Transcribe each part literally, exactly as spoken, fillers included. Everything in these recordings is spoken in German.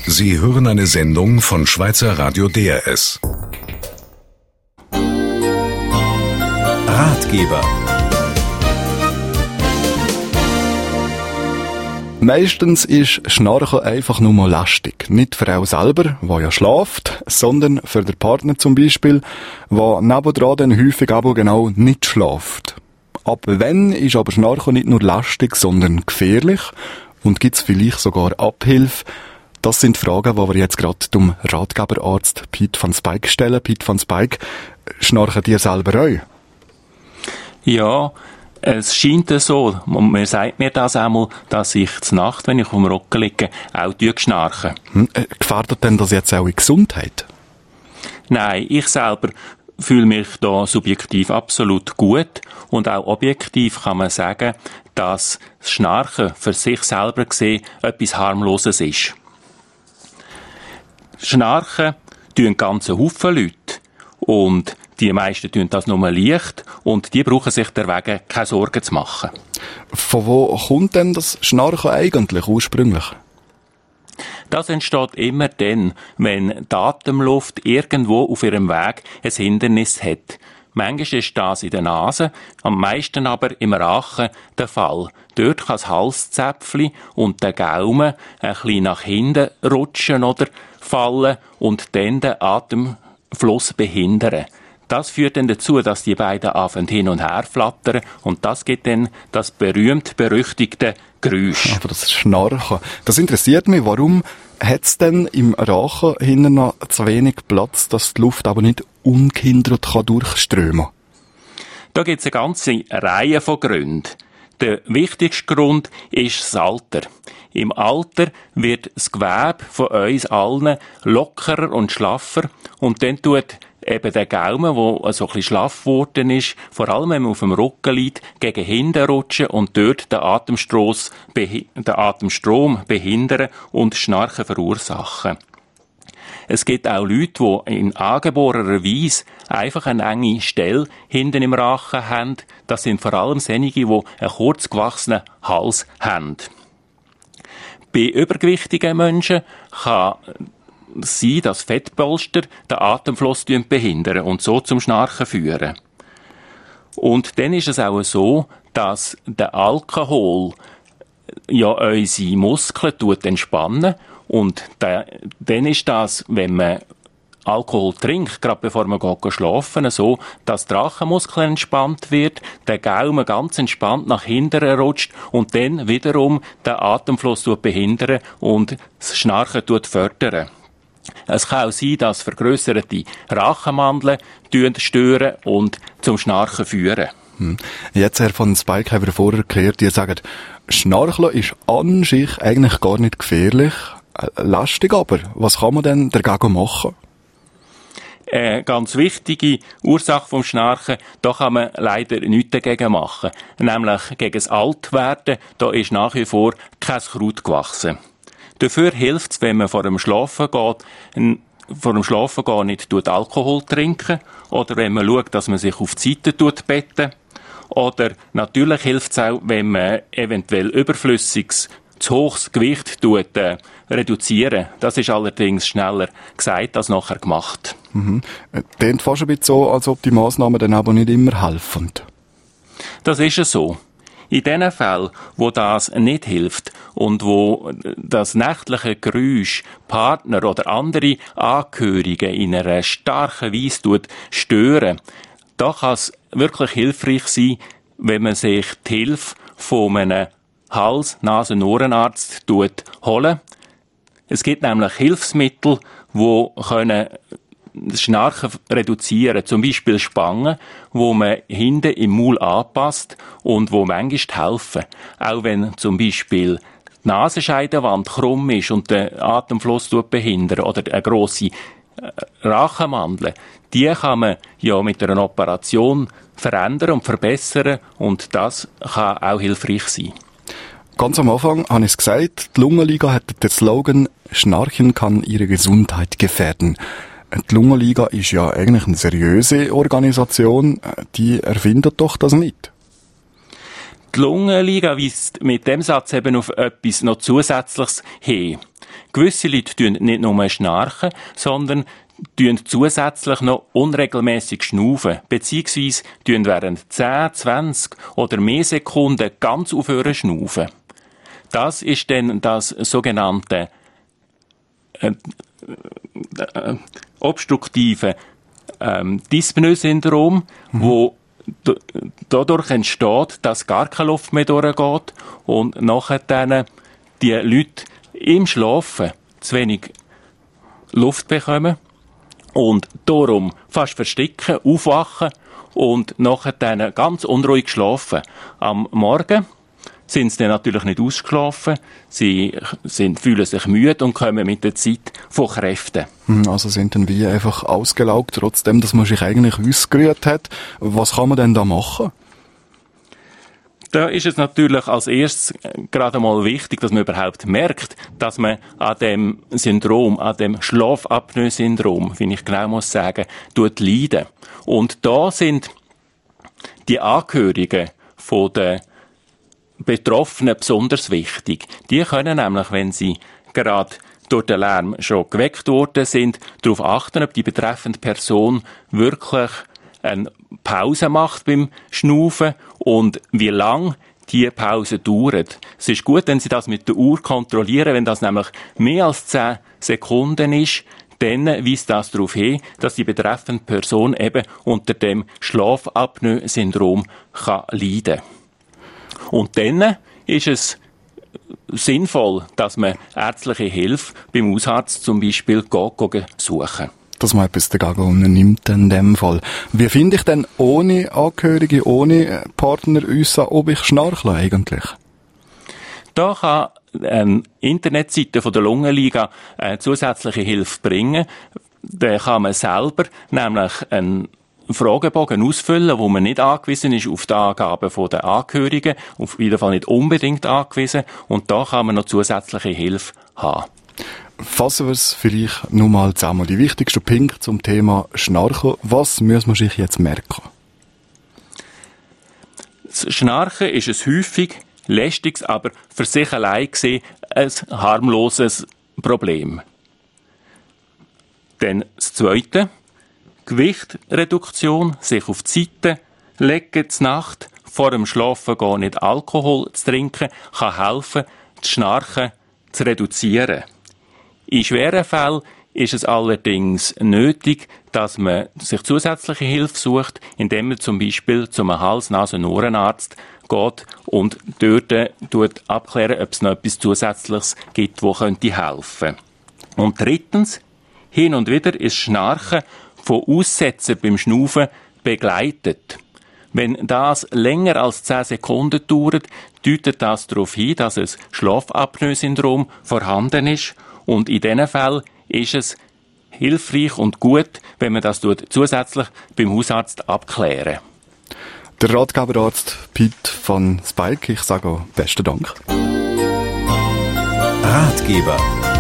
Sie hören eine Sendung von Schweizer Radio D R S. Ratgeber. Meistens ist Schnarchen einfach nur mal lästig. Nicht für auch selber, der ja schläft, sondern für den Partner zum Beispiel, der nebendran dann häufig aber genau nicht schläft. Ab wann ist aber Schnarchen nicht nur lästig, sondern gefährlich? Und gibt es vielleicht sogar Abhilfe? Das sind Fragen, die wir jetzt gerade dem Ratgeberarzt Piet van Spijk stellen. Piet van Spijk, schnarchen dir selber auch? Ja, es scheint so. Man sagt mir das einmal, dass ich zur Nacht, wenn ich auf dem Rücken liege, auch schnarche. Hm, äh, gefährdet denn das jetzt auch in Gesundheit? Nein, ich selber fühle mich da subjektiv absolut gut und auch objektiv kann man sagen, dass das Schnarchen für sich selber gesehen etwas Harmloses ist. Schnarchen tun ganze Haufen Leute und die meisten tun das nur leicht und die brauchen sich deswegen keine Sorgen zu machen. Von wo kommt denn das Schnarchen eigentlich ursprünglich? Das entsteht immer dann, wenn die Atemluft irgendwo auf ihrem Weg ein Hindernis hat. Manchmal ist das in der Nase, am meisten aber im Rachen der Fall. Dort kann das Halszäpfchen und der Gaumen ein bisschen nach hinten rutschen oder fallen und dann den Atemfluss behindern. Das führt dann dazu, dass die beiden anfangen hin und her flattern und das gibt dann das berühmt-berüchtigte Geräusch. Aber das Schnarchen, das interessiert mich. Warum hat es denn im Rachen hinten noch zu wenig Platz, dass die Luft aber nicht ungehindert kann durchströmen kann? Da gibt es eine ganze Reihe von Gründen. Der wichtigste Grund ist das Alter. Im Alter wird das Gewebe von uns allen lockerer und schlaffer und dann tut eben der Gaumen, der so ein bisschen schlaff geworden ist, vor allem wenn man auf dem Rücken liegt, gegen hinten rutschen und dort den Atemstrom, den Atemstrom behindern und Schnarchen verursachen. Es gibt auch Leute, die in angeborener Weise einfach eine enge Stelle hinten im Rachen haben. Das sind vor allem solche, die einen kurz gewachsenen Hals haben. Bei übergewichtigen Menschen kann sein, dass Fettpolster den Atemfluss behindern und so zum Schnarchen führen. Und dann ist es auch so, dass der Alkohol ja unsere Muskeln entspannen und da, dann ist das, wenn man Alkohol trinkt, gerade bevor man geht schlafen, so, dass der Rachenmuskel entspannt wird, der Gaumen ganz entspannt nach hinten rutscht und dann wiederum den Atemfluss behindern und das Schnarchen fördern. Es kann auch sein, dass vergrösserte Rachenmandeln stören und zum Schnarchen führen. Hm. Jetzt, Herr von Spijk, haben wir vorher erklärt, ihr sagt, Schnarchen ist an sich eigentlich gar nicht gefährlich, lästig aber. Was kann man denn dagegen machen? Eine ganz wichtige Ursache vom Schnarchen, da kann man leider nichts dagegen machen. Nämlich gegen das Altwerden, da ist nach wie vor kein Kraut gewachsen. Dafür hilft es, wenn man vor dem Schlafen geht, vor dem Schlafen gehen nicht Alkohol trinken oder wenn man schaut, dass man sich auf die Seite betten. Oder natürlich hilft es auch, wenn man eventuell überflüssiges, zu hohes Gewicht tut, äh, reduzieren. Das ist allerdings schneller gesagt als nachher gemacht. Mhm. Klingt fast ein bisschen so, als ob die Massnahmen dann aber nicht immer helfen. Das ist es so. In den Fällen, wo das nicht hilft und wo das nächtliche Geräusch Partner oder andere Angehörige in einer starken Weise tut stören, da kann es wirklich hilfreich sein, wenn man sich die Hilfe von einem Hals-, Nasen-, Ohrenarzt holen. Es gibt nämlich Hilfsmittel, die können das Schnarchen reduzieren, zum Beispiel Spangen, wo man hinten im Maul anpasst und wo manchmal helfen. Auch wenn zum Beispiel die Nasenscheidewand krumm ist und den Atemfluss behindert oder eine grosse Rachenmandel, die kann man ja mit einer Operation verändern und verbessern und das kann auch hilfreich sein. Ganz am Anfang habe ich es gesagt, die Lungenliga hat den Slogan «Schnarchen kann Ihre Gesundheit gefährden». Die Lungenliga ist ja eigentlich eine seriöse Organisation, die erfindet doch das nicht. Die Lungenliga weist mit dem Satz eben auf etwas noch Zusätzliches hin. Gewisse Leute tun nicht nur schnarchen, sondern tun zusätzlich noch unregelmäßig schnaufen, beziehungsweise tun während zehn, zwanzig oder mehr Sekunden ganz aufhören schnaufen. Das ist dann das sogenannte äh, äh, obstruktive ähm, Dyspnoe-Syndrom, mhm. wo d- dadurch entsteht, dass gar keine Luft mehr durchgeht und nachher dann die Leute im Schlafen zu wenig Luft bekommen und darum fast versticken, aufwachen und nachher dann ganz unruhig schlafen. Am Morgen sind sie dann natürlich nicht ausgeschlafen, sie sind, fühlen sich müde und kommen mit der Zeit von Kräften. Also sind dann wie einfach ausgelaugt, trotzdem, dass man sich eigentlich ausgerührt hat. Was kann man denn da machen? Da ist es natürlich als erstes gerade mal wichtig, dass man überhaupt merkt, dass man an dem Syndrom, an dem Schlafapnoe-Syndrom, wie ich genau muss sagen, tut leiden. Und da sind die Angehörigen von den Betroffenen besonders wichtig. Die können nämlich, wenn sie gerade durch den Lärm schon geweckt worden sind, darauf achten, ob die betreffende Person wirklich eine Pause macht beim Schnaufen und wie lang die Pause dauert. Es ist gut, wenn Sie das mit der Uhr kontrollieren. Wenn das nämlich mehr als zehn Sekunden ist, dann weist das darauf hin, dass die betreffende Person eben unter dem Schlafapnoe-Syndrom kann leiden. Und dann ist es sinnvoll, dass man ärztliche Hilfe beim Hausarzt zum Beispiel geht, suchen. Dass man etwas dagegen unternimmt in dem Fall. Wie finde ich denn ohne Angehörige, ohne Partner uns an, ob ich schnarchle eigentlich? Da kann eine Internetseite von der Lungenliga eine zusätzliche Hilfe bringen. Da kann man selber nämlich einen Fragebogen ausfüllen, wo man nicht angewiesen ist auf die Angaben der Angehörigen, auf jeden Fall nicht unbedingt angewiesen, und da kann man noch zusätzliche Hilfe haben. Fassen wir es vielleicht nur mal zusammen. Die wichtigsten Punkte zum Thema Schnarchen. Was muss man sich jetzt merken? Das Schnarchen ist ein häufig lästiges, aber für sich allein gesehen ein harmloses Problem. Dann das Zweite, Gewichtreduktion, sich auf die Seite legen zur Nacht, vor dem Schlafengehen nicht Alkohol zu trinken, kann helfen, das Schnarchen zu reduzieren. In schweren Fällen ist es allerdings nötig, dass man sich zusätzliche Hilfe sucht, indem man zum Beispiel zum Hals-Nasen-Ohrenarzt geht und dort tut abklären, ob es noch etwas Zusätzliches gibt, das könnte helfen. Und drittens, hin und wieder ist Schnarchen von Aussetzen beim Schnaufen begleitet. Wenn das länger als zehn Sekunden dauert, deutet das darauf hin, dass ein Schlafapnoe-Syndrom vorhanden ist. Und in diesen Fällen ist es hilfreich und gut, wenn man das zusätzlich beim Hausarzt abklären. Der Ratgeberarzt Piet von Spike, ich sage auch besten Dank. Ratgeber.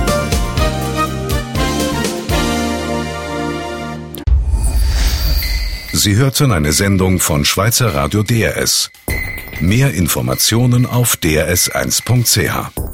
Sie hörten eine Sendung von Schweizer Radio D R S. Mehr Informationen auf d r s eins punkt c h.